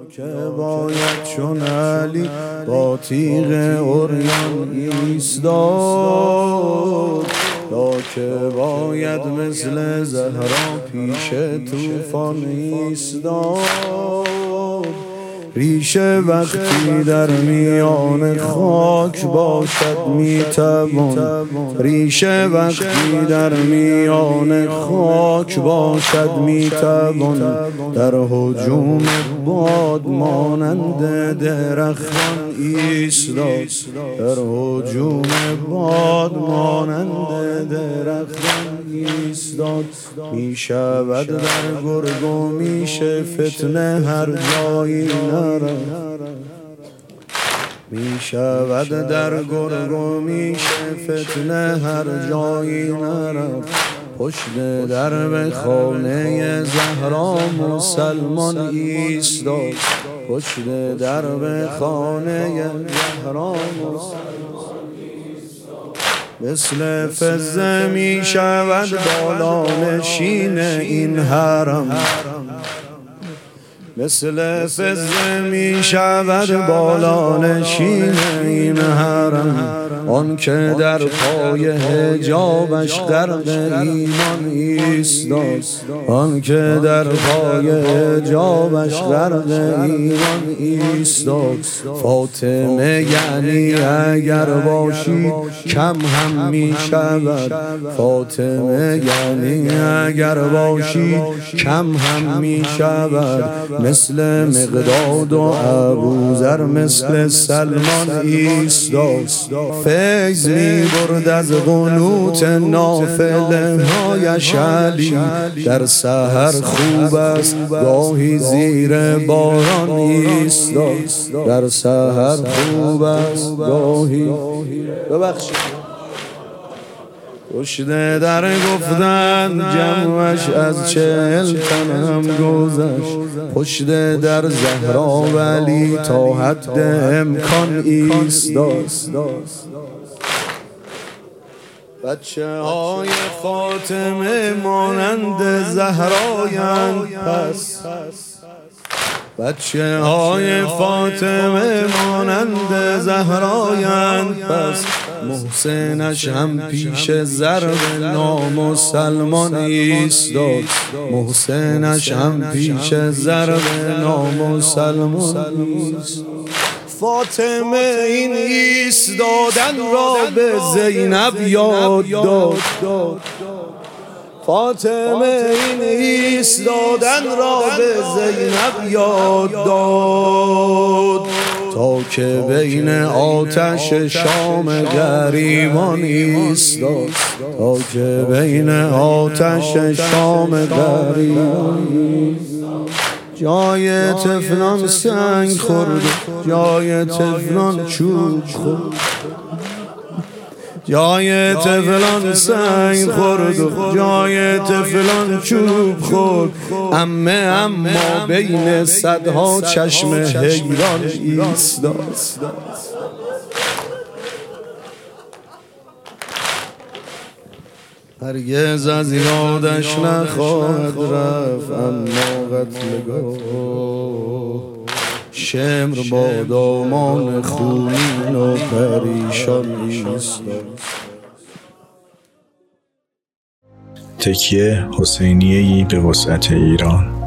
که باید چون علی با تیغ عریان ایستاد، یا که باید مثل زهرا پیش طوفان ایستاد. ریشه وقتی در میان خاک باشد میتوان، ریشه وقتی در میان خاک باشد میتوان، در هجوم باد مانند درختان ایستاد، در هجوم باد مانند درختان ایستاد. میشود در گرگ و میشه فتنه هر جایی میشود در گرگ و میشه فتنه هر جایی نرفت. پشت درب خانه زهرا مسلمان ایستاد، پشت درب خانه زهرا مثل فزه می شود بالا نشین این حرم، مثل فزه می شود بالا نشین این حرم. آن که در پای حجابش غرق ایمان ایستاد، آن که در پای حجابش غرق ایمان ایستاد. فاطمه یعنی اگر باشید کم هم می شود، فاطمه یعنی اگر باشید کم هم می شود. مثل مقداد و ابوذر مثل سلمان ایستاد، فیض می برد از قنوت نافله هایش علی. در سحر خوب است گاهی زیر باران ایستاد، در سحر خوب است گاهی ببخشید پشت در گفتن جمعش از 40 تن هم گذشت. پشت در زهرا ولی تا حد امکان ایستاد. بچه های فاطمه مانند زهرایند پس، بچه های فاطمه مانند زهرایند پس. محسنش هم پیش ضرب نامسلمان ایستاد، محسنش هم پیش ضرب نامسلمان ایستاد. فاطمه این ایستادن را به زینب یاد داد، فاطمه این ایستادن را به زینب یاد داد. تا که بین آتش شام گریبان ایستاد، تا که بین آتش شام گریبان ایستاد. جای طفلان سنگ خورد، جای طفلان چوب خورد، جای طفلان سنگ خورد، جای طفلان چوب خورد. اما بین صدها چشم حیران ایستاد. هرگز از یادش نخواهد رفت، اما قتلگاه شمر با دامان خونین و پریشان ایستاد. تکیه حسینیه‌ای به وسعت ایران.